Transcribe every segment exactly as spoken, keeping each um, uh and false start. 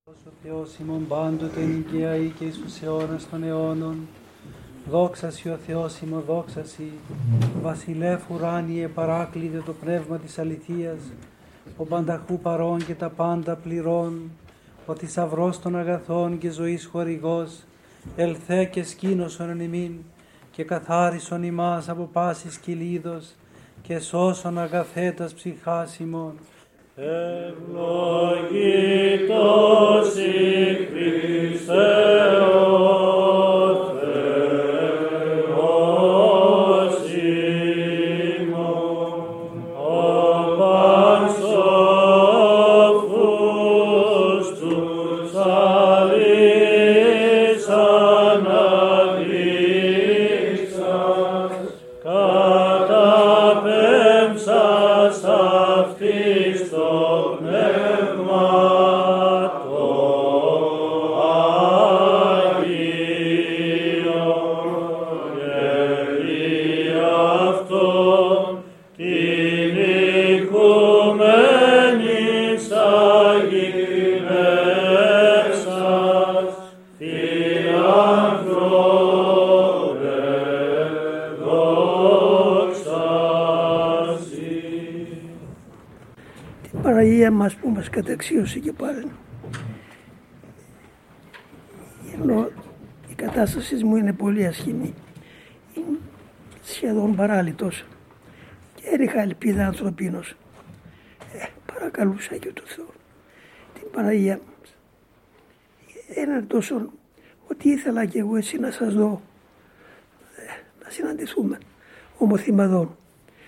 Ο Θεός ημών πάντοτε νικαίαη και εις τους αιώνας των αιώνων. Δόξα σοι ο Θεός ημών, δόξα σοι. Βασιλεύ ουράνιε παράκλητε το πνεύμα της αληθείας, ο πανταχού παρών και τα πάντα πληρών, ο θησαυρός των αγαθών και ζωής χορηγός, ελθέ και σκήνωσον εν ημίν και καθάρισον ημάς από πάσης κυλίδος και σώσον αγαθέτας ψυχάς ημών. Ευλογητός η Χριστέ ο Θεός ημών, ο πανσόφρους τους αλείς αναδείξας, καταπέμψας αυτής το πνεύμα το Άγιο και δι' αυτόν την οικουμένης αγγινεύσας Θεάνθρωπε δόξα σοι. Την Παναγία μας που μας καταξίωσε και πάλι. Ενώ η κατάσταση μου είναι πολύ ασχημή, είναι σχεδόν παράλυτος και έριχα ελπίδα ανθρωπίνος. Ε, παρακαλούσα και το Θεό, την Παναγία μας. Έναν τόσο ότι ήθελα και εγώ εσύ να σας δω, ε, να συναντηθούμε ομοθυμαδόν.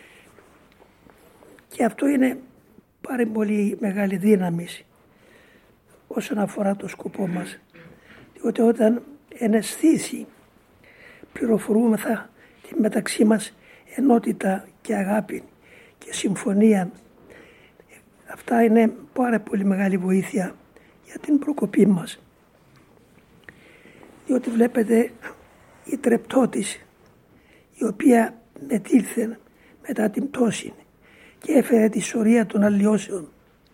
Και αυτό είναι πάρα πολύ μεγάλη δύναμη όσον αφορά το σκοπό μας. Διότι όταν εν αισθήσει πληροφορούμεθα τη μεταξύ μας ενότητα και αγάπη και συμφωνία, αυτά είναι πάρα πολύ μεγάλη βοήθεια για την προκοπή μας. Διότι βλέπετε η τρεπτότης, η οποία μετήλθε μετά την πτώση και έφερε τη σωρία των αλλοιώσεων,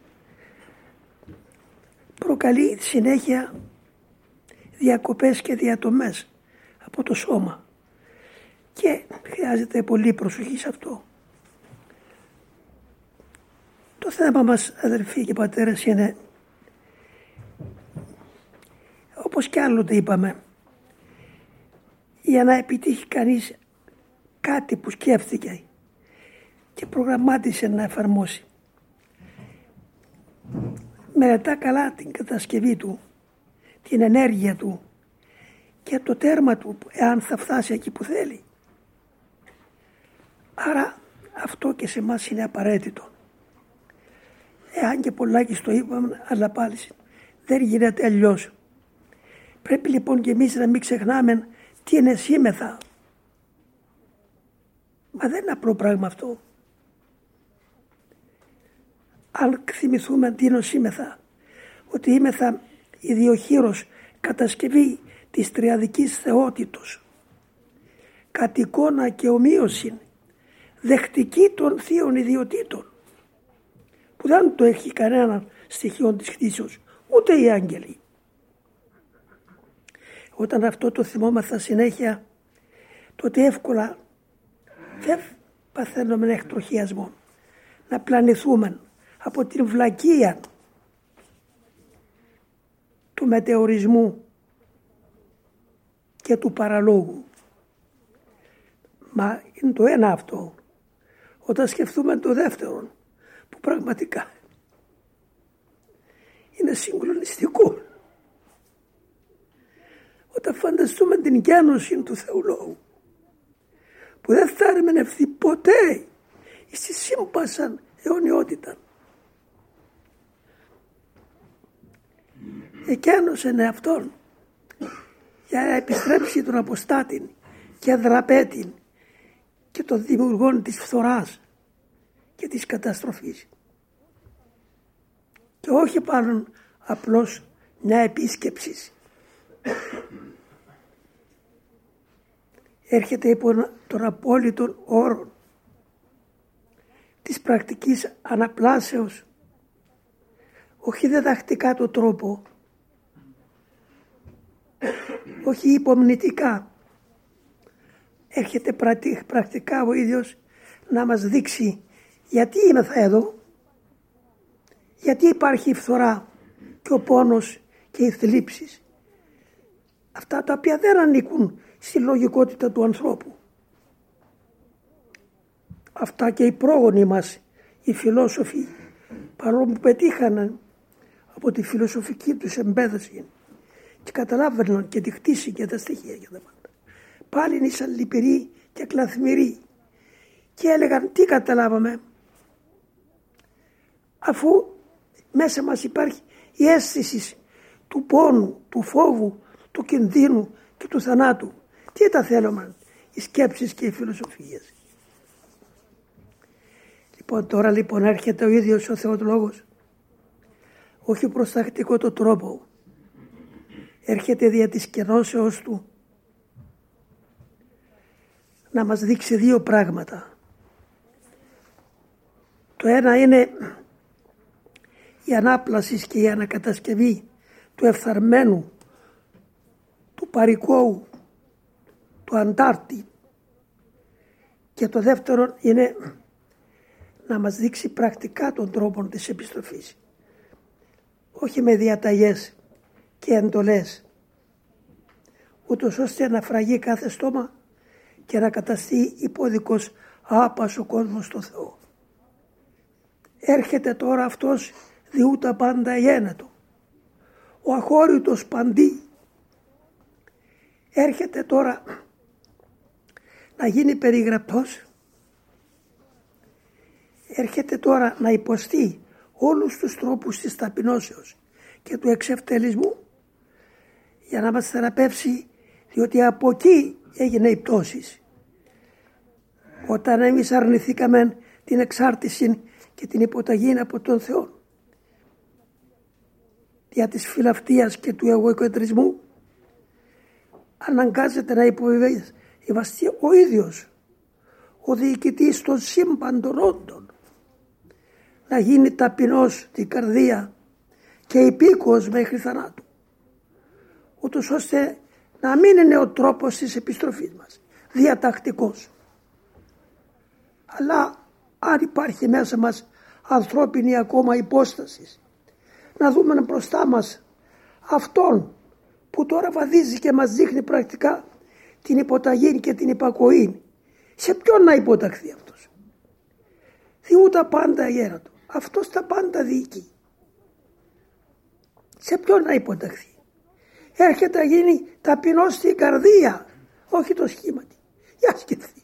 προκαλεί συνέχεια διακοπές και διατομές από το σώμα και χρειάζεται πολύ προσοχή σε αυτό. Το θέμα μας, αδελφοί και πατέρες, είναι, όπως κι άλλοτε είπαμε, για να επιτύχει κανείς κάτι που σκέφτηκε και προγραμμάτισε να εφαρμόσει, μελετά καλά την κατασκευή του, την ενέργεια του και το τέρμα του, εάν θα φτάσει εκεί που θέλει. Άρα αυτό και σε εμάς είναι απαραίτητο. Εάν και πολλάκι το είπαμε, αλλά πάλι δεν γίνεται αλλιώς. Πρέπει λοιπόν και εμείς να μην ξεχνάμε τι είναι σήμεθα. Μα δεν είναι απλό πράγμα αυτό. Αν θυμηθούμε τι είναι σήμεθα, ότι είμεθα ιδιοχείρος κατασκευή της τριαδικής θεότητος, κατ' εικόνα και ομοίωση, δεχτική των θείων ιδιωτήτων, που δεν το έχει κανένα στοιχείο της κτήσεως, ούτε οι άγγελοι. Όταν αυτό το θυμόμαθα συνέχεια, τότε εύκολα δεν παθαίνουμε εκτροχιασμό, να πλανηθούμε από την βλακεία του μετεωρισμού και του παραλόγου. Μα είναι το ένα αυτό. Όταν σκεφτούμε το δεύτερο, που πραγματικά είναι συγκλονιστικό, όταν φανταστούμε την γένωση του Θεού Λόγου, που δεν θα ερμηνευθεί ποτέ στη σύμπασαν αιωνιότητα. Εκένωσεν εαυτόν για να επιστρέψει τον αποστάτη και δραπέτην και των δημιουργών της φθοράς και της καταστροφής. Και όχι πάνω απλώς μια επίσκεψη. Έρχεται υπό τον απόλυτον όρο της πρακτικής αναπλάσεως, όχι διδακτικά το τρόπο, όχι υπομνητικά. Έρχεται πρακτικά ο ίδιος να μας δείξει γιατί είμαστε εδώ, γιατί υπάρχει η φθορά και ο πόνος και οι θλίψεις. Αυτά τα οποία δεν ανήκουν στη λογικότητα του ανθρώπου. Αυτά και οι πρόγονοι μας, οι φιλόσοφοι, παρόλο που πετύχαναν από τη φιλοσοφική τους εμπέδωση και καταλάβαιναν και τη χτίση και τα στοιχεία και τα πάντα, πάλι ήσαν λυπηροί και κλαθμηροί και έλεγαν τι καταλάβαμε, αφού μέσα μας υπάρχει η αίσθηση του πόνου, του φόβου, του κινδύνου και του θανάτου. Τι τα θέλουμε, οι σκέψεις και οι φιλοσοφίες. Λοιπόν, τώρα λοιπόν έρχεται ο ίδιος ο Θεολόγος, όχι προς τακτικό το τρόπο, έρχεται δια της κενώσεως του να μας δείξει δύο πράγματα. Το ένα είναι η ανάπλαση και η ανακατασκευή του εφθαρμένου, του παρικόου, του αντάρτη, και το δεύτερο είναι να μας δείξει πρακτικά τον τρόπο της επιστροφής, όχι με διαταγές και εντολές, ούτως ώστε να φραγεί κάθε στόμα και να καταστεί υπόδικος άπας ο κόσμος στο Θεό. Έρχεται τώρα αυτός διούτα πάντα γένετο, ο αχώρητος παντί. Έρχεται τώρα να γίνει περιγραπτός, έρχεται τώρα να υποστεί όλους τους τρόπους της ταπεινώσεως και του εξευτελισμού για να μας θεραπεύσει, διότι από εκεί έγινε η πτώση. Όταν εμείς αρνηθήκαμε την εξάρτηση και την υποταγή από τον Θεό, δια της φιλαυτίας και του εγωικεντρισμού, αναγκάζεται να υποβιβαστεί ο ίδιος, ο διοικητής των σύμπαντων όντων, να γίνει ταπεινός την καρδία και υπήκοος μέχρι θανάτου, ούτως ώστε να μην είναι ο τρόπος της επιστροφής μας διατακτικός. Αλλά αν υπάρχει μέσα μας ανθρώπινη ακόμα υπόσταση, να δούμε μπροστά μας αυτόν που τώρα βαδίζει και μας δείχνει πρακτικά την υποταγή και την υπακοή. Σε ποιον να υποταχθεί αυτός? Διούτα πάντα γέρατο. Αυτός τα πάντα διοικεί. Σε ποιον να υποταχθεί? Έρχεται να γίνει ταπεινός στην καρδία, όχι το σχήματι. Για σκεφτείτε.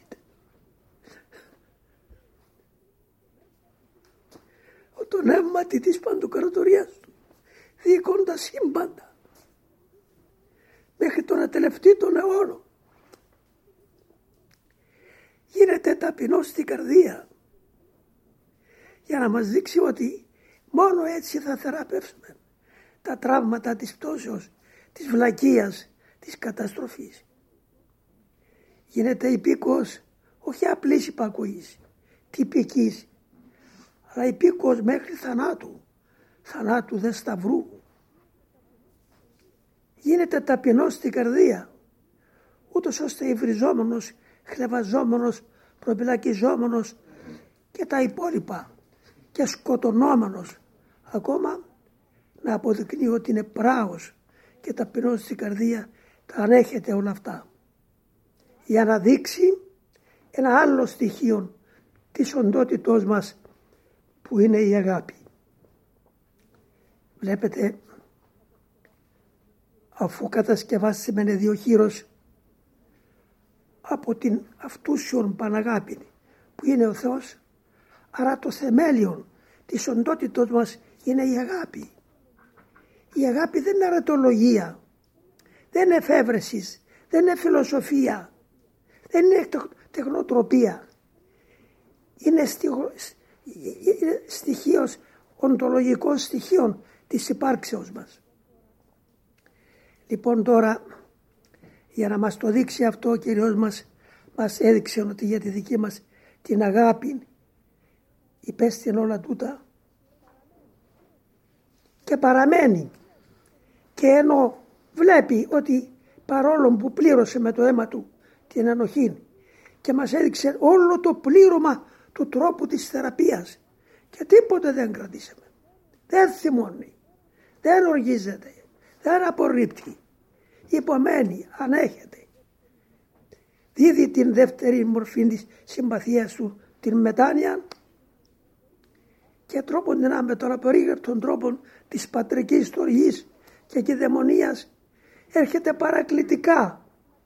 Το νεύματι της παντοκρατορίας του, διοικούν τα σύμπαντα μέχρι τον ατελευτή των αιώνων. Γίνεται ταπεινός στην καρδία για να μας δείξει ότι μόνο έτσι θα θεραπεύσουμε τα τραύματα της πτώσεως, της βλακείας, της καταστροφής. Γίνεται υπήκος όχι απλής υπακοής, τυπικής, αλλά υπήκος μέχρι θανάτου, θανάτου δε σταυρού. Γίνεται ταπεινός στην καρδία, ούτως ώστε υβριζόμενος, χλεβαζόμενος, προπυλακιζόμενος και τα υπόλοιπα και σκοτωνόμενος ακόμα να αποδεικνύει ότι είναι πράος και ταπεινός στην καρδία, τα ανέχεται όλα αυτά, για να δείξει ένα άλλο στοιχείο της οντότητός μας, που είναι η αγάπη. Βλέπετε, αφού κατασκευάστηκε με διοχείρος από την αυτούσιον Παναγάπη που είναι ο Θεός, άρα το θεμέλιο της οντότητος μας είναι η αγάπη. Η αγάπη δεν είναι αρατολογία, δεν είναι εφεύρεσης, δεν είναι φιλοσοφία, δεν είναι τεχνοτροπία. Είναι στοιχείος, οντολογικών στοιχείων της υπάρξεως μας. Λοιπόν, τώρα για να μας το δείξει αυτό, ο Κύριος μας μας έδειξε ότι για τη δική μας την αγάπη υπέστην όλα τούτα και παραμένει, και ενώ βλέπει ότι παρόλο που πλήρωσε με το αίμα του την ενοχή και μας έδειξε όλο το πλήρωμα του τρόπου της θεραπείας και τίποτε δεν κρατήσαμε. Δεν θυμώνει, δεν οργίζεται, δεν απορρίπτει, υπομένει, ανέχεται. Δίδει την δεύτερη μορφή της συμπαθίας του, την μετάνοια, και τρόπον δυνάμε τον απορρίγευτον τρόπον της πατρικής στοργής και κηδαιμονίας έρχεται παρακλητικά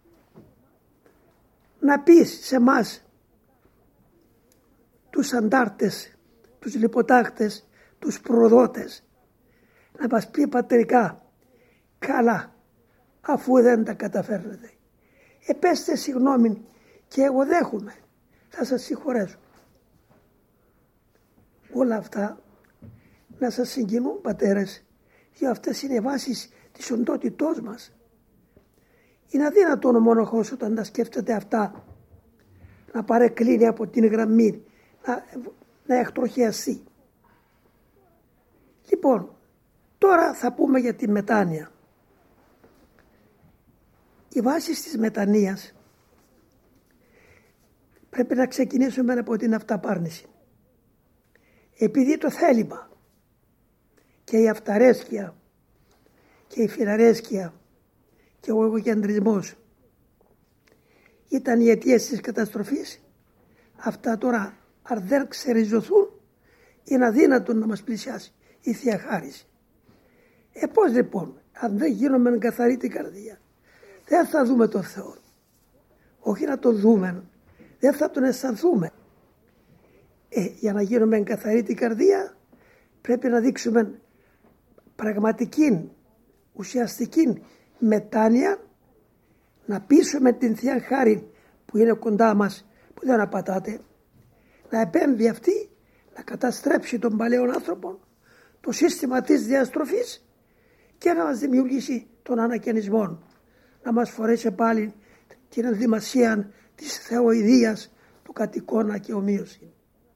να πει σε μας τους αντάρτες, τους λιποτάχτες, τους προδότες, να μας πει πατρικά, καλά, αφού δεν τα καταφέρνετε, επέστε συγγνώμη και εγώ δέχομαι, θα σας συγχωρέσω. Όλα αυτά να σας συγκινούν, πατέρες, για αυτές είναι οι βάσεις της οντότητός μας. Είναι αδύνατον ο μοναχός όταν τα σκέφτεται αυτά να παρεκκλίνει από την γραμμή, να, να εκτροχιαστεί. Λοιπόν, τώρα θα πούμε για τη μετάνοια. Οι βάσεις της μετανοίας πρέπει να ξεκινήσουμε από την αυταπάρνηση. Επειδή το θέλημα και η αυταρέσκεια και η φιλαρέσκεια και ο εγωκεντρισμός ήταν οι αιτίες της καταστροφής, αυτά τώρα αν δεν ξεριζωθούν είναι αδύνατο να μας πλησιάσει η Θεία Χάρις. Ε πώς λοιπόν, αν δεν γίνουμε καθαρή την καρδία, δεν θα δούμε τον Θεό. Όχι να τον δούμε, δεν θα τον αισθανθούμε. Ε, για να γίνουμε καθαρή την καρδία πρέπει να δείξουμε πραγματική, ουσιαστική μετάνοια, να πείσουμε την Θεία Χάρη που είναι κοντά μας, που δεν απατάται, να επέμβει αυτή, να καταστρέψει τον παλαιό άνθρωπο, το σύστημα της διαστροφής και να μας δημιουργήσει τον ανακαινισμό, να μας φορέσει πάλι την ενδυμασία της θεοειδίας του κατοικώνα και ομοίωση.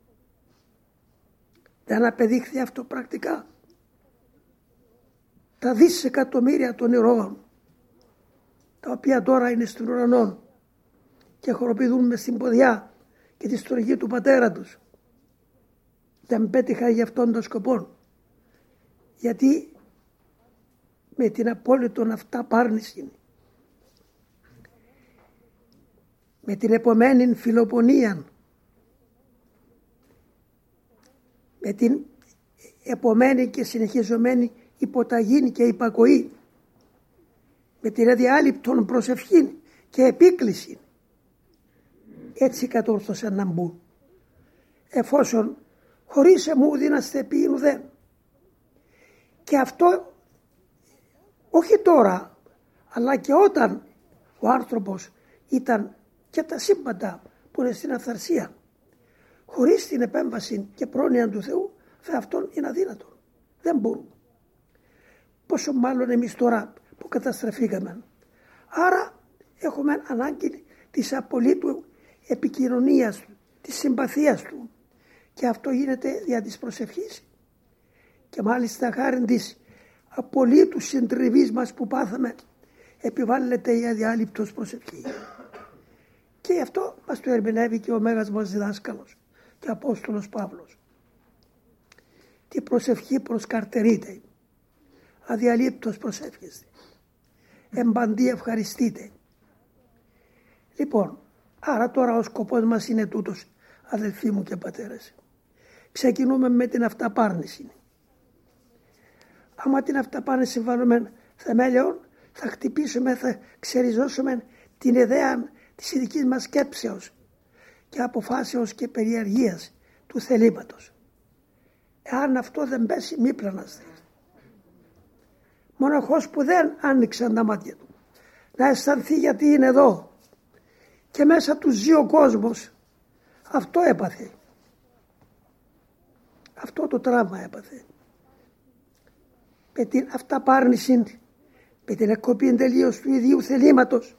Δεν απεδείχθη αυτό πρακτικά. Τα δισεκατομμύρια των ηρώων, τα οποία τώρα είναι στον ουρανό και χοροπηδούν μες στην ποδιά και τη στοργή του πατέρα τους, δεν πέτυχα για αυτόν τον σκοπό. Γιατί με την απόλυτον αυταπάρνηση, με την επομένη φιλοπονία, με την επομένη και συνεχιζομένη υποταγή και υπακοή, με την αδιάλειπτον προσευχή και επίκληση, έτσι κατόρθωσαν να μπουν. Εφόσον χωρίς εμού δίναστε επί ουδέν. Και αυτό όχι τώρα, αλλά και όταν ο άνθρωπος ήταν και τα σύμπαντα που είναι στην αυθαρσία, χωρίς την επέμβαση και πρόνοια του Θεού, θα αυτόν είναι αδύνατο. Δεν μπορούν. Πόσο μάλλον εμείς τώρα που καταστραφήκαμε. Άρα έχουμε ανάγκη της απολύτου επικοινωνίας του, της συμπαθίας του, και αυτό γίνεται δια της προσευχής. Και μάλιστα χάρη της απολύτου συντριβής μας που πάθαμε, επιβάλλεται η αδιάλειπτος προσευχή. Και αυτό μας το ερμηνεύει και ο Μέγας μας διδάσκαλος και Απόστολος Παύλος. Τι προσευχή προσκαρτερείτε, αδιαλείπτως προσεύχεστε, εμπαντή ευχαριστείτε. Λοιπόν, άρα τώρα ο σκοπός μας είναι τούτος, αδελφοί μου και πατέρες. Ξεκινούμε με την αυταπάρνηση. Άμα την αυταπάρνηση βάλουμε θεμέλιον, θα χτυπήσουμε, θα ξεριζώσουμε την ιδέα της ειδικής μας σκέψεως και αποφάσεως και περιεργίας του θελήματος. Εάν αυτό δεν πέσει, μη πλανάστε. Μοναχός που δεν άνοιξαν τα μάτια του να αισθανθεί γιατί είναι εδώ και μέσα του ζει ο κόσμος, αυτό έπαθε. Αυτό το τραύμα έπαθε. Με την αυταπάρνηση, με την εκκοπή τελείως του ιδίου θελήματος,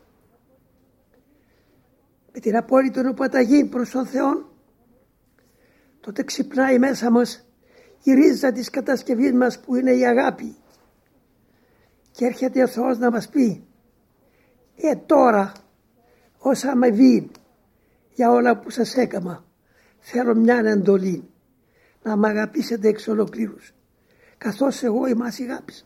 με την απόλυτη νοπαταγή προς τον Θεό, τότε ξυπνάει μέσα μας η ρίζα της κατασκευής μας που είναι η αγάπη. Και έρχεται ο Θεός να μας πει, Ε, τώρα, όσα με βγει για όλα που σας έκαμα, θέλω μια εντολή, να μ' αγαπήσετε εξ ολοκλήρους, καθώς εγώ ημάς αγάπησα.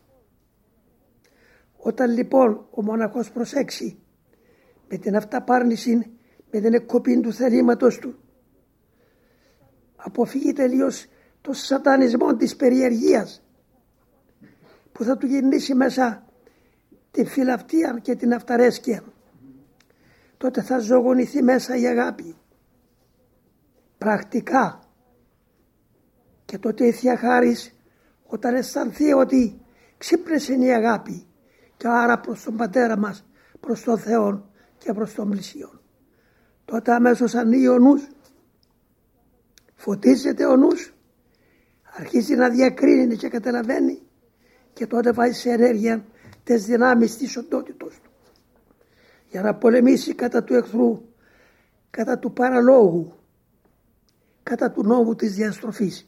Όταν λοιπόν ο μοναχός προσέξει με την αυταπάρνηση, με την εκκοπή του θελήματος του, αποφύγει τελείως το σατανισμό της περιεργίας που θα του γεννήσει μέσα την φιλαυτία και την αυταρέσκεια, τότε θα ζωγονηθεί μέσα η αγάπη πρακτικά, και τότε η Θεία Χάρις, όταν αισθανθεί ότι ξύπνησε η αγάπη και άρα προς τον Πατέρα μας, προς τον Θεό και προς τον πλησίον, τότε αμέσως ανοίγει ο νους, φωτίζεται ο νους, αρχίζει να διακρίνει και καταλαβαίνει, και τότε βάζει σε ενέργεια τις δυνάμεις της οντότητος του για να πολεμήσει κατά του εχθρού, κατά του παραλόγου, κατά του νόμου της διαστροφής.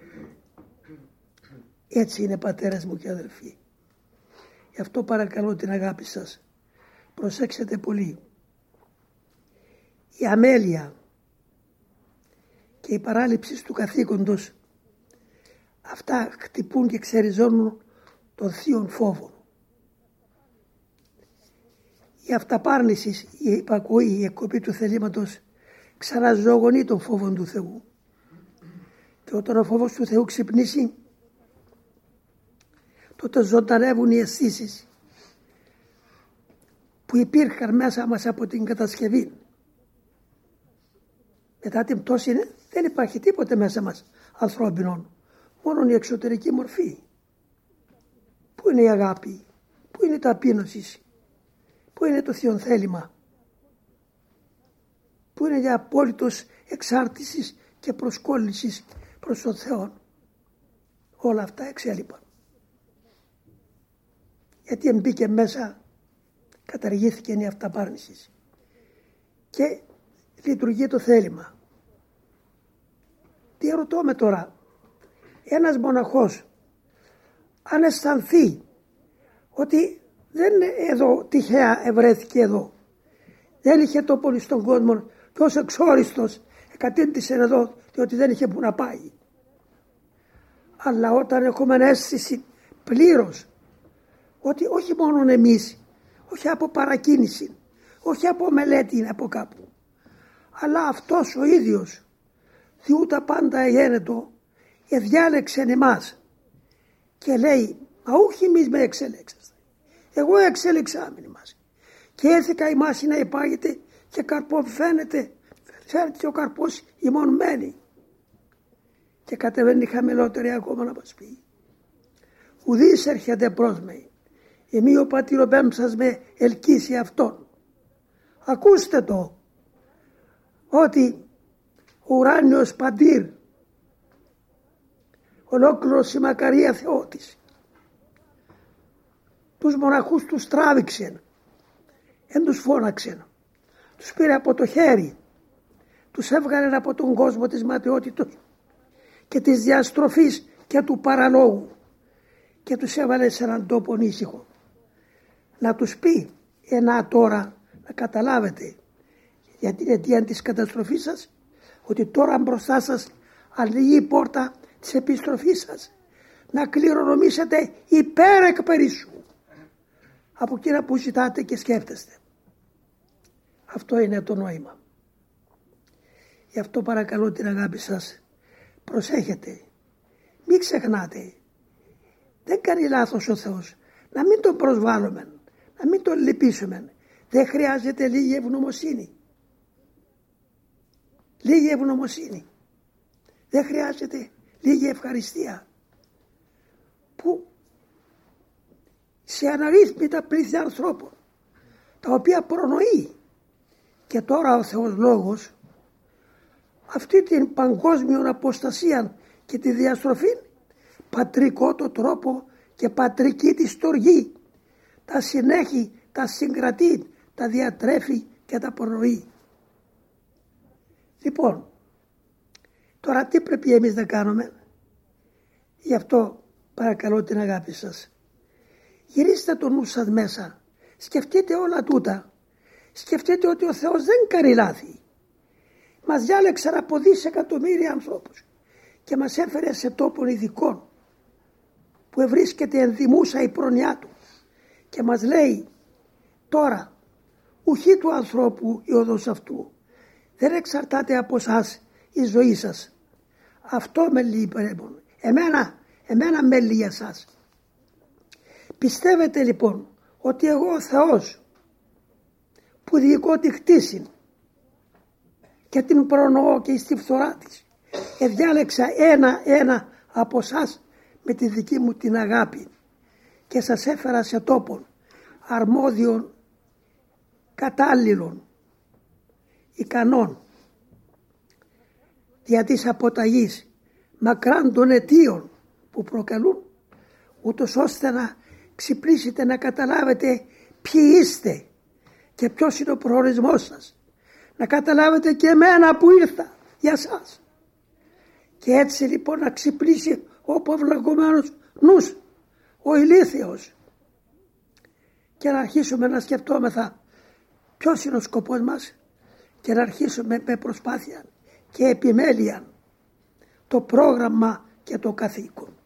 Έτσι είναι, πατέρας μου και αδελφοί. Γι' αυτό παρακαλώ την αγάπη σας. Προσέξτε πολύ. Η αμέλεια και η παράληψη του καθήκοντος, αυτά χτυπούν και ξεριζώνουν των θείων φόβων. Η αυταπάρνηση, η υπακοή, η εκκοπή του θελήματος ξαναζωογονεί τον φόβο του Θεού. Και όταν ο φόβος του Θεού ξυπνήσει, τότε ζωντανεύουν οι αισθήσεις που υπήρχαν μέσα μας από την κατασκευή. Μετά την πτώση δεν υπάρχει τίποτε μέσα μας ανθρώπινων, μόνο η εξωτερική μορφή. Πού είναι η αγάπη, πού είναι η ταπείνωση, πού είναι το θείο θέλημα, πού είναι η απόλυτος εξάρτησης και προσκόλλησης προς τον Θεό. Όλα αυτά εξέλιπαν. Γιατί εμπήκε μέσα, καταργήθηκε η αυταπάρνηση και λειτουργεί το θέλημα. Τι ρωτώ με τώρα, ένας μοναχός αν αισθανθεί ότι δεν εδώ τυχαία ευρέθηκε εδώ, δεν είχε τόπο στον κόσμο και ως εξόριστος εκατήντησε εδώ διότι δεν είχε που να πάει. Αλλά όταν έχουμε αίσθηση πλήρως ότι όχι μόνο εμείς, όχι από παρακίνηση, όχι από μελέτη από κάπου, αλλά αυτός ο ίδιος Θεού τα πάντα εγένετο εδιάλεξε εμάς και λέει, μα όχι εμείς με εξέλεξαστε, εγώ εξέλεξα άμυνη μας και έθηκα ημάς να υπάγεται και καρπό φαίνεται, φαίνεται και ο καρπός ημών μένει. Και κατεβαίνει χαμηλότερη ακόμα να μας πει, ουδής έρχεται προς με, εμεί ο πατηροπέμψας με ελκύσει αυτόν. Ακούστε το, ότι ο ουράνιος Παντήρ, ολόκληρος η μακαρία Θεότης, τους μοναχούς τους τράβηξε, εν τους φώναξε, τους πήρε από το χέρι, τους έβγαλε από τον κόσμο της ματαιότητος και της διαστροφής και του παραλόγου και τους έβαλε σε έναν τόπο ήσυχο. Να τους πει, ένα τώρα να καταλάβετε για την αιτία της καταστροφής σας, ότι τώρα μπροστά σας ανοίγει η πόρτα της επιστροφής σας, να κληρονομήσετε υπέρ εκ περισσού από εκείνα που ζητάτε και σκέφτεστε. Αυτό είναι το νόημα. Γι' αυτό παρακαλώ την αγάπη σας, προσέχετε, μην ξεχνάτε, δεν κάνει λάθος ο Θεός, να μην τον προσβάλλουμε, να μην τον λυπήσουμε. Δεν χρειάζεται λίγη ευγνωμοσύνη. Λίγη ευγνωμοσύνη. Δεν χρειάζεται λίγη ευχαριστία. Που σε αναρρύθμιτα πλήθη ανθρώπων, τα οποία προνοεί. Και τώρα ο Θεός Λόγος αυτή την παγκόσμια αποστασία και τη διαστροφή πατρικό το τρόπο και πατρική τη στοργή τα συνέχει, τα συγκρατεί, τα διατρέφει και τα προνοεί. Λοιπόν, τώρα τι πρέπει εμείς να κάνουμε? Γι' αυτό παρακαλώ την αγάπη σας, γυρίστε το νου σας μέσα, σκεφτείτε όλα τούτα Σκεφτείτε ότι ο Θεός δεν κάνει λάθη. Μας διάλεξε από δισεκατομμύρια ανθρώπους και μας έφερε σε τόπον ειδικών που ευρίσκεται ενδημούσα η προνοιά του και μας λέει τώρα ουχή του ανθρώπου η οδός αυτού, δεν εξαρτάται από εσάς η ζωή σας. Αυτό με λέει περίπου. Εμένα, εμένα με λέει εσάς. Πιστεύετε λοιπόν ότι εγώ ο Θεός που διοικώ τη χτίση και την προνοώ και στη φθορά της, εδιάλεξα ένα-ένα από εσάς με τη δική μου την αγάπη και σας έφερα σε τόπον αρμόδιων, κατάλληλων, ικανών, δια της αποταγής μακράν των αιτίων που προκαλούν, ούτως ώστε να ξυπνήσετε, να καταλάβετε ποιοι είστε και ποιος είναι ο προορισμός σας, να καταλάβετε και εμένα που ήρθα για σας, και έτσι λοιπόν να ξυπνήσει ο αποβλαγωμένος νους, ο ηλίθιος, και να αρχίσουμε να σκεφτόμεθα ποιος είναι ο σκοπός μας και να αρχίσουμε με προσπάθεια και επιμέλεια το πρόγραμμα και το καθήκον.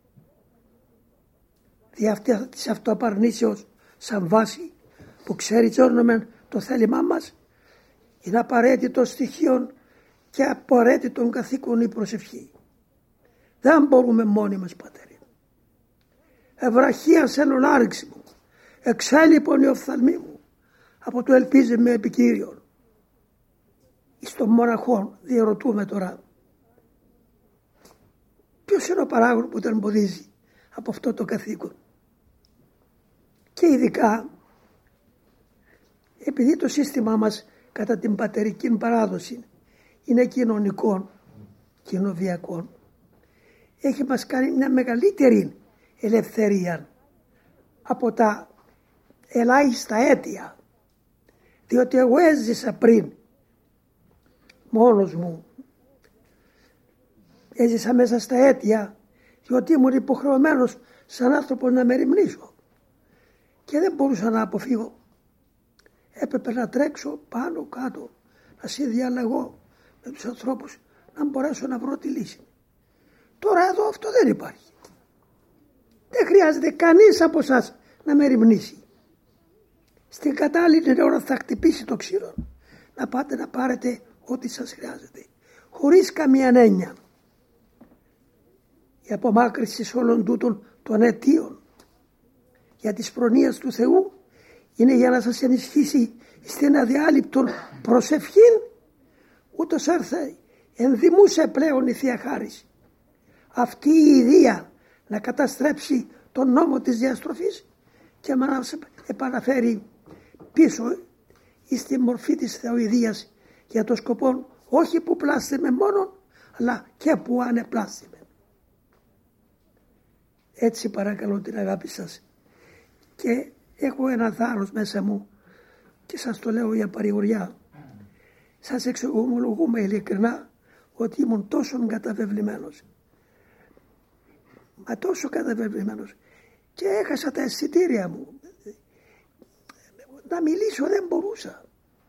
Δι' αυτή της αυτοαπαρνήσεως σαν βάση που ξέρει τζόρνομεν το θέλημά μας, είναι απαραίτητο στοιχείο και απαραίτητο καθήκον η προσευχή. Δεν μπορούμε μόνοι μας, πατέρι. Ευραχία σε λουλάριξη μου, εξέλιπον η οφθαλμή μου, από το ελπίζει με επικύριον. Εις των μοναχών διερωτούμε τώρα, ποιος είναι ο παράγων που τον εμποδίζει από αυτό το καθήκον. Και ειδικά επειδή το σύστημά μας κατά την πατερική παράδοση είναι κοινωνικών, κοινοβιακών, έχει μας κάνει μια μεγαλύτερη ελευθερία από τα ελάχιστα αίτια, διότι εγώ έζησα πριν μόνος μου, έζησα μέσα στα αίτια, διότι ήμουν υποχρεωμένος σαν άνθρωπος να μεριμνήσω και δεν μπορούσα να αποφύγω. Έπρεπε να τρέξω πάνω κάτω, να συνδιαλλαγώ με τους ανθρώπους, να μπορέσω να βρω τη λύση. Τώρα εδώ αυτό δεν υπάρχει. Δεν χρειάζεται κανείς από εσάς να μεριμνήσει. Στην κατάλληλη ώρα θα χτυπήσει το ξύρο, να πάτε να πάρετε ό,τι σας χρειάζεται, χωρίς καμία έννοια. Η απομάκρυνση όλων τούτων των αιτίων για τις προνοίες του Θεού είναι για να σας ενισχύσει στην αδιάλειπτον προσευχήν, ούτως έρθε ενδημούσε πλέον η Θεία Χάρις. Αυτή η ιδέα να καταστρέψει τον νόμο της διαστροφής και να μας επαναφέρει πίσω στη μορφή της θεοειδίας, για το σκοπό όχι που πλάστημε μόνο, αλλά και που ανεπλάστημε. Έτσι παρακαλώ την αγάπη σας, και έχω ένα θάρρος μέσα μου και σας το λέω για παρηγοριά. Σας εξομολογούμε ειλικρινά ότι ήμουν τόσο καταβεβλημένος, μα τόσο καταβεβλημένος, και έχασα τα αισθητήρια μου. Να μιλήσω δεν μπορούσα.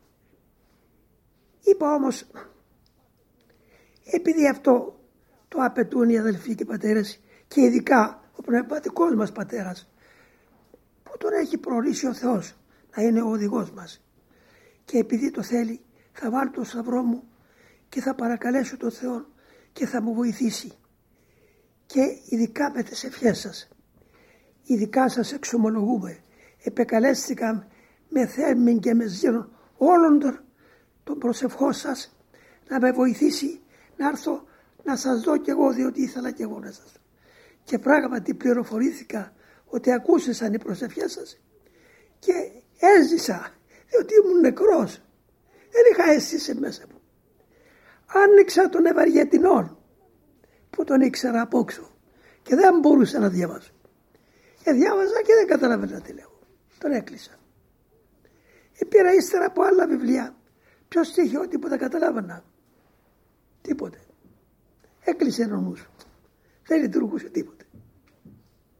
Είπα όμως, επειδή αυτό το απαιτούν οι αδελφοί και οι πατέρες, και ειδικά ο πνευματικός μας πατέρας, που τον έχει προορίσει ο Θεός να είναι ο οδηγός μας, και επειδή το θέλει, θα βάλω το σταυρό μου και θα παρακαλέσω τον Θεό και θα μου βοηθήσει. Και ειδικά με τις ευχές σας, ειδικά σας εξομολογούμε, επεκαλέστηκα με θέρμην και με ζήλων όλων των, των προσευχών σας, να με βοηθήσει να έρθω να σας δω κι εγώ, διότι ήθελα κι εγώ να σας δω. Και πράγματι πληροφορήθηκα ότι ακούσαν οι προσευχές σας και έζησα, διότι ήμουν νεκρός, δεν είχα αίσθηση μέσα μου. Άνοιξα τον Ευαργετινόν που τον ήξερα απόξω και δεν μπορούσα να διαβάσω. Και διάβαζα και δεν καταλαβαίνα τι λέω. Τον έκλεισα. Πήρα ύστερα από άλλα βιβλία. Ποιος τύχε ότι που δεν καταλάβαινα. Τίποτε. Έκλεισε ο νους. Δεν λειτουργούσε τίποτε.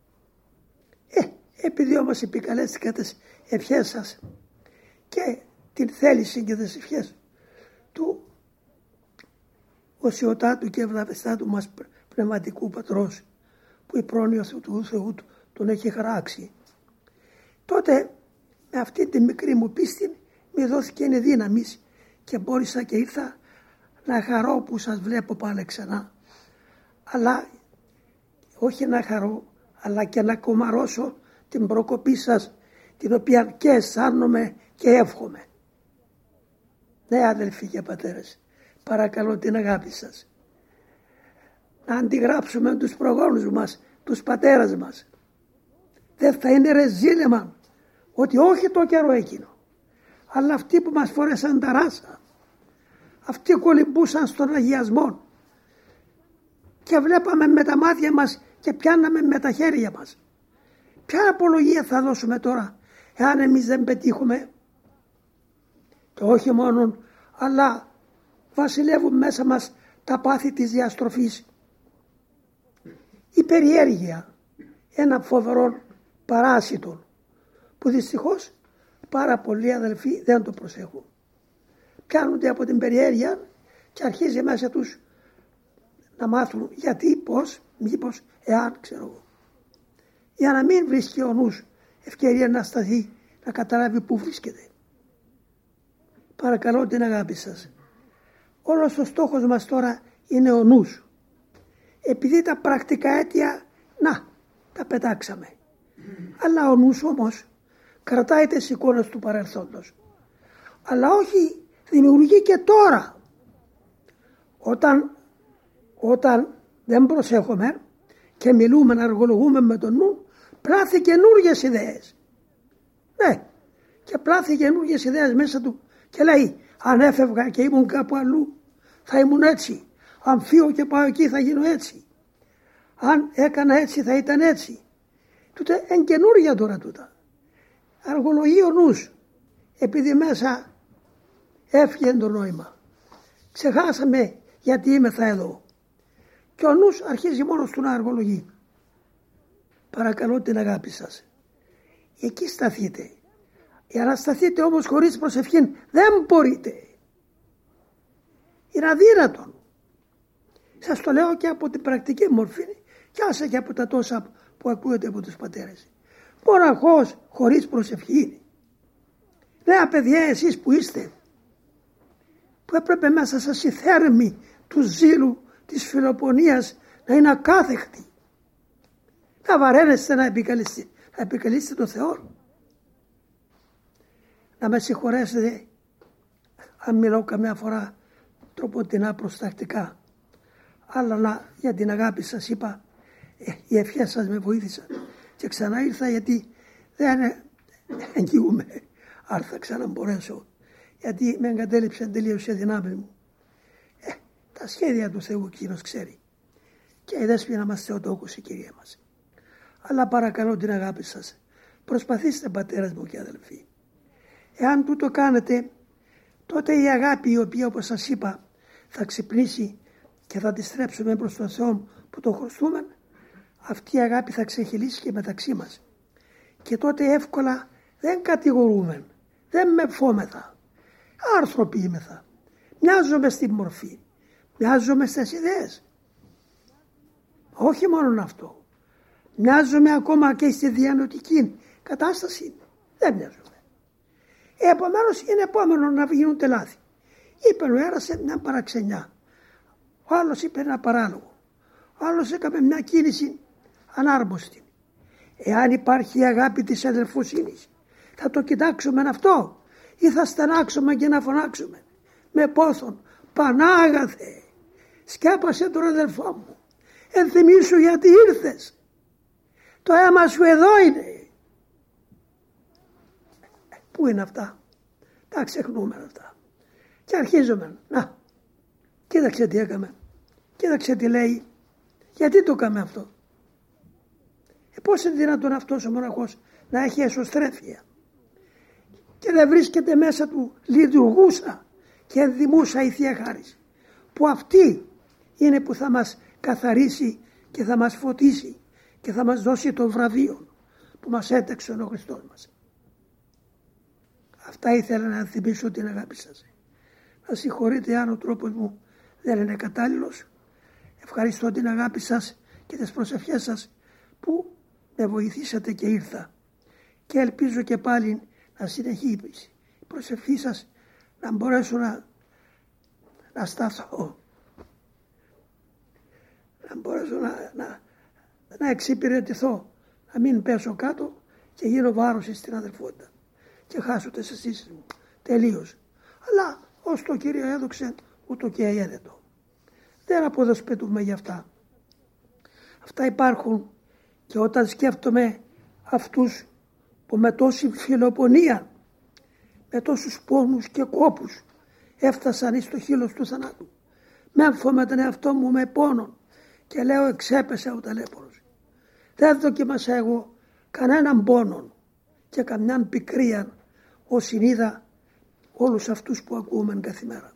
Ε, επειδή όμως επικαλέστηκα τις ευχές σας και την θέληση και τις ευχές του οσιοτάτου και ευλαβεστάτου μας πνευματικού πατρός, που η πρόνοια του Θεού του τον έχει χαράξει. Τότε με αυτή τη μικρή μου πίστη με δόθηκε η δύναμη και μπόρεσα και ήρθα να χαρώ που σας βλέπω πάλι ξανά. Αλλά όχι να χαρώ, αλλά και να κομαρώσω την προκοπή σας, την οποία και αισθάνομαι και εύχομαι. Ναι, αδελφοί και πατέρες, παρακαλώ την αγάπη σας. Να αντιγράψουμε τους προγόνους μας, τους πατέρες μας. Δεν θα είναι ρεζίλεμα ότι όχι το καιρό εκείνο, αλλά αυτοί που μας φορέσαν τα ράσα, αυτοί κολυμπούσαν στον αγιασμό και βλέπαμε με τα μάτια μας και πιάναμε με τα χέρια μας. Ποια απολογία θα δώσουμε τώρα εάν εμείς δεν πετύχουμε? Και όχι μόνον, αλλά βασιλεύουν μέσα μας τα πάθη της διαστροφής. Η περιέργεια, ένα φοβερό παράσιτο που δυστυχώς πάρα πολλοί αδελφοί δεν το προσέχουν. Πιάνονται από την περιέργεια και αρχίζει μέσα τους να μάθουν γιατί, πώς, μήπως, εάν, ξέρω εγώ. Για να μην βρίσκει ο νους ευκαιρία να σταθεί, να καταλάβει πού βρίσκεται. Παρακαλώ την αγάπη σας. Όλος ο στόχος μας τώρα είναι ο νους. Επειδή τα πρακτικά αίτια, να, τα πετάξαμε. Αλλά ο νους όμως κρατάει τις εικόνες του παρελθόντος. Αλλά όχι, δημιουργεί και τώρα. Όταν, όταν δεν προσέχουμε και μιλούμε να αργολογούμε με τον νου, πλάθει καινούργιες ιδέες. Ναι, και πλάθει καινούργιες ιδέες μέσα του και λέει, αν έφευγα και ήμουν κάπου αλλού θα ήμουν έτσι. Αν φύγω και πάω εκεί θα γίνω έτσι. Αν έκανα έτσι θα ήταν έτσι. Τούτε είναι καινούργια τώρα τούτα. Αργολογεί ο νους, επειδή μέσα έφυγε το νόημα. Ξεχάσαμε γιατί είμαι θα εδώ. Και ο νους αρχίζει μόνος του να αργολογεί. Παρακαλώ την αγάπη σας. Εκεί σταθείτε. Για να σταθείτε όμως χωρίς προσευχή δεν μπορείτε. Είναι αδύνατον. Σας το λέω και από την πρακτική μορφή και άσε και από τα τόσα που ακούετε από τους πατέρες. Μοναχός χωρίς προσευχή. Νέα παιδιά εσείς που είστε, που έπρεπε μέσα σας η θέρμη του ζήλου, της φιλοπονίας να είναι ακάθεκτη. Να βαραίνεστε να επικαλείστε, να επικαλείστε τον Θεό. Να με συγχωρέσετε αν μιλώ καμιά φορά τροποτινά προστακτικά. Αλλά να, για την αγάπη σας είπα, ε, οι ευχές σας με βοήθησαν. Και ξανά ήρθα γιατί δεν εγγυούμε αν θα ξαναμπορέσω. Γιατί με εγκατέλειψε τελείως η δυνάμει μου. Ε, τα σχέδια του Θεού εκείνος ξέρει. Και η Δέσποινα μας Θεοτόκος η Κυρία μας. Αλλά παρακαλώ την αγάπη σας. Προσπαθήστε πατέρας μου και αδελφοί. Εάν τούτο κάνετε, τότε η αγάπη η οποία όπως σας είπα θα ξυπνήσει και θα τη στρέψουμε προς τον Θεό που το χρωστούμε, αυτή η αγάπη θα ξεχυλήσει και μεταξύ μας. Και τότε εύκολα δεν κατηγορούμε, δεν με φόμεθα. Άνθρωποι είμεθα. Μοιάζομαι στην μορφή, μοιάζομαι στις ιδέες. Όχι μόνο αυτό. Μοιάζομαι ακόμα και στη διανοητική κατάσταση. Δεν μοιάζομαι. Επομένως είναι επόμενο να γίνονται λάθη. Είπε ο ένας μια παραξενιά. Ο άλλος είπε ένα παράλογο. Ο άλλος έκαμε μια κίνηση ανάρμοστη. Εάν υπάρχει η αγάπη της αδελφοσύνης, θα το κοιτάξουμε αυτό ή θα στενάξουμε και να φωνάξουμε με πόθον, Πανάγαθε, σκέπασε τον αδελφό μου, ενθυμίσου γιατί ήρθες, το αίμα σου εδώ είναι. Πού είναι αυτά? Τα ξεχνούμε αυτά. Και αρχίζουμε, να, κοίταξε τι έκαμε, κοίταξε τι λέει, γιατί το έκαμε αυτό. Ε, πώς είναι δυνατόν αυτός ο μοναχός να έχει εσωστρέφεια και δεν βρίσκεται μέσα του λειτουργούσα και ενδημούσα η Θεία Χάρις, που αυτή είναι που θα μας καθαρίσει και θα μας φωτίσει και θα μας δώσει το βραβείο που μας έταξε ο Χριστός μας. Αυτά ήθελα να θυμίσω την αγάπη σας. Να συγχωρείτε αν ο τρόπος μου δεν είναι κατάλληλος. Ευχαριστώ την αγάπη σας και τις προσευχές σας που με βοηθήσατε και ήρθα. Και ελπίζω και πάλι να συνεχίσει η προσευχή σας, να μπορέσω να, να σταθώ, να μπορέσω να, να, να εξυπηρετηθώ, να μην πέσω κάτω και γίνω βάρος στην αδελφότητα και χάσω τις αισθήσεις μου τελείως. Αλλά ως το Κύριο έδωξε, ούτω και αένετο. Δεν αποδοσπετούμε γι' αυτά. Αυτά υπάρχουν και όταν σκέφτομαι αυτούς που με τόση φιλοπονία, με τόσους πόνους και κόπους έφτασαν εις το χείλος του θανάτου. Μέμφω με τον εαυτό μου με πόνον και λέω εξέπεσα ο ταλέπορος. Δεν δοκίμασα εγώ κανέναν πόνον και καμιάν πικρία όσοι είδα όλους αυτούς που ακούμε καθημέρα.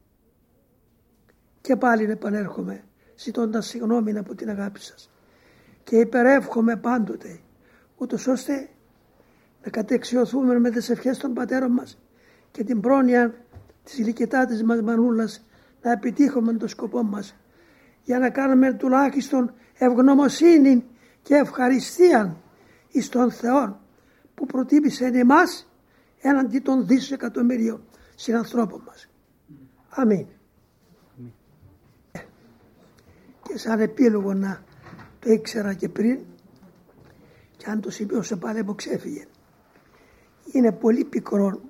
Και πάλι επανέρχομαι ζητώντας συγγνώμη από την αγάπη σας και υπερεύχομαι πάντοτε ούτως ώστε να κατεξιωθούμε με τις ευχές των πατέρων μας και την πρόνοια της ηλικιτάτης μας μανούλας να επιτύχουμε τον σκοπό μας για να κάνουμε τουλάχιστον ευγνωμοσύνη και ευχαριστία εις τον Θεό που προτίμησε εμάς έναντι των δισεκατομμυρίων συνανθρώπων μας. Αμήν. Αμήν. Και σαν επίλογο να το ήξερα και πριν και αν το σημειώσω πάλι μου ξέφυγε. Είναι πολύ πικρό,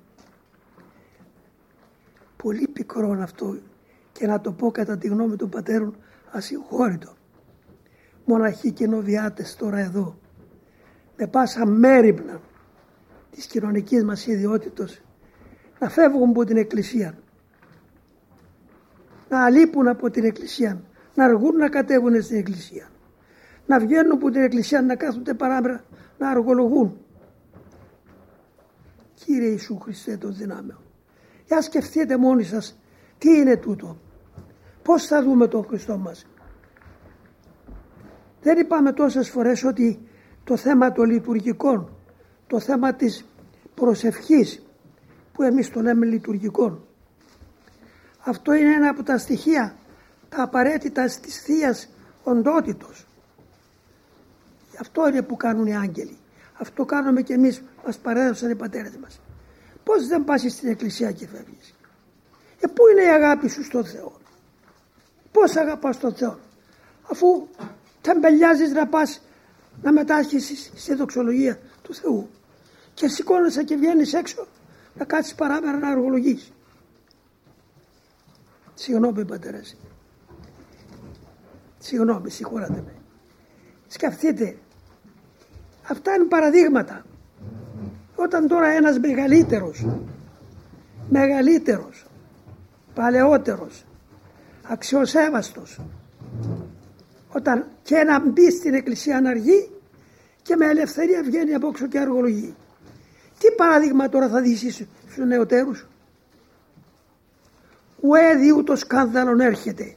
πολύ πικρό αυτό και να το πω κατά τη γνώμη των πατέρων ασυγχώρητο. Μοναχοί και νοβιάτες τώρα εδώ με πάσα μέριμνα της κοινωνικής μας ιδιότητος να φεύγουν από την Εκκλησία, να αλείπουν από την Εκκλησία, να αργούν να κατέβουν στην Εκκλησία, να βγαίνουν από την Εκκλησία να κάθονται παράμερα να αργολογούν. Κύριε Ιησού Χριστέ των δυνάμεων, για σκεφτείτε μόνοι σας τι είναι τούτο, πώς θα δούμε τον Χριστό μας. Δεν είπαμε τόσες φορές ότι το θέμα των λειτουργικών, το θέμα της προσευχής που εμείς το λέμε λειτουργικών, αυτό είναι ένα από τα στοιχεία τα απαραίτητα της Θείας οντότητος. Αυτό είναι που κάνουν οι άγγελοι. Αυτό κάνουμε και εμείς, μας παρέδωσαν οι πατέρες μας. Πώς δεν πας στην Εκκλησία και φεύγεις? Ε, πού είναι η αγάπη σου στον Θεό? Πώς αγαπάς τον Θεό αφού τεμπελιάζεις να πας να μετάσχεις στη δοξολογία του Θεού και σηκώνεσαι και βγαίνεις έξω να κάτσεις παράμερα να αργολογείς? Συγγνώμη πατέρες, συγγνώμη, συγχωράτε με. Σκεφτείτε, αυτά είναι παραδείγματα. Όταν τώρα ένας μεγαλύτερος, μεγαλύτερος, παλαιότερος, αξιοσέβαστος, όταν και να μπει στην Εκκλησία να αργεί και με ελευθερία βγαίνει από έξω και αργολογεί, τι παράδειγμα τώρα θα δεις στους νεωτέρους? Ουέ διού το σκάνδαλον έρχεται.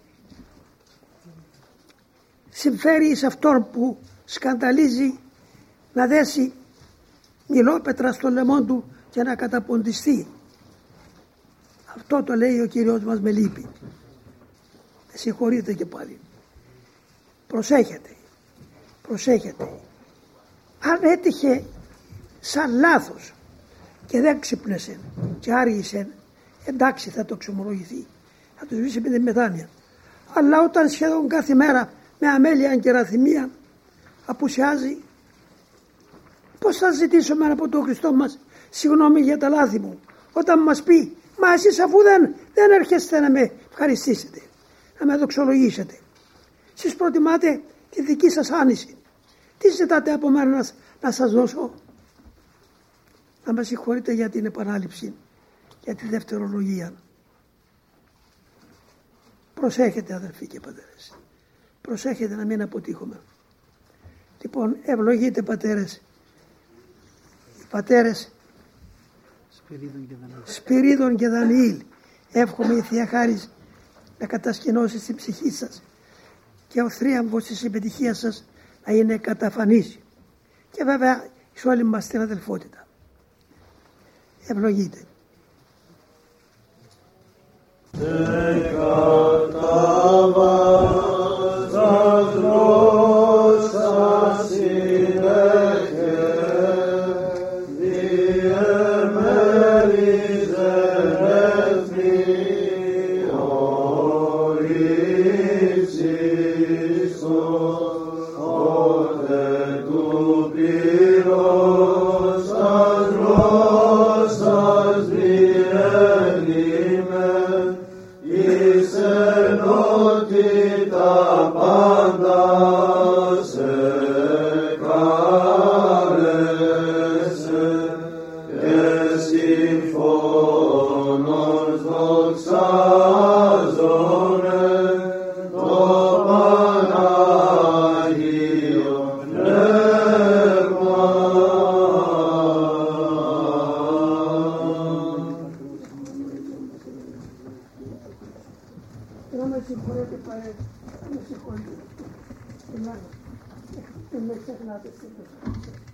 Συμφέρει σε αυτόν που σκανδαλίζει να δέσει μιλόπετρα στο λαιμό του και να καταποντιστεί. Αυτό το λέει ο Κύριος μας με λύπη. Με συγχωρείτε και πάλι. Προσέχετε, προσέχετε. Αν έτυχε σαν λάθος και δεν ξύπνησε και άργησε, εντάξει θα το εξομολογηθεί, θα το σβήσει με την μετάνοια. Αλλά όταν σχεδόν κάθε μέρα με αμέλεια και ραθυμία απουσιάζει, πώς θα ζητήσουμε από τον Χριστό μας συγγνώμη για τα λάθη μου, όταν μας πει μα εσείς αφού δεν, δεν έρχεστε να με ευχαριστήσετε, να με δοξολογήσετε, εσείς προτιμάτε τη δική σας άνηση, τι ζητάτε από μένα να, να σας δώσω? Να με συγχωρείτε για την επανάληψη, για τη δευτερολογία. Προσέχετε αδελφοί και πατέρες, προσέχετε να μην αποτύχουμε. Λοιπόν, ευλογείτε πατέρες, οι πατέρες Σπυρίδων και Δανιήλ, εύχομαι η Θεία Χάρις να κατασκηνώσει στην ψυχή σας και ο θρίαμβος της επιτυχίας σας να είναι καταφανής και βέβαια σε όλη μας την αδελφότητα. Ευλογείτε. Να με συγχωρείτε παρέ, να με συγχωρείτε. Δεν με ξεχνάτε.